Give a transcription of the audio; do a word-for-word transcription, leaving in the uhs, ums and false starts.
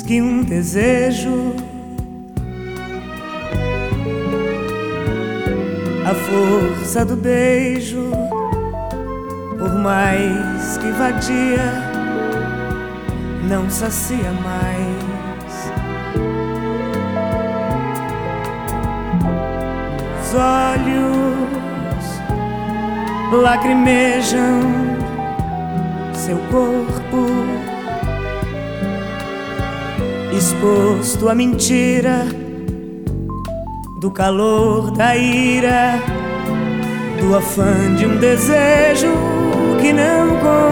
que um desejo, a força do beijo, por mais que vadia, não sacia mais. Os olhos lacrimejam seu corpo, exposto à mentira do calor da ira, do afã de um desejo que não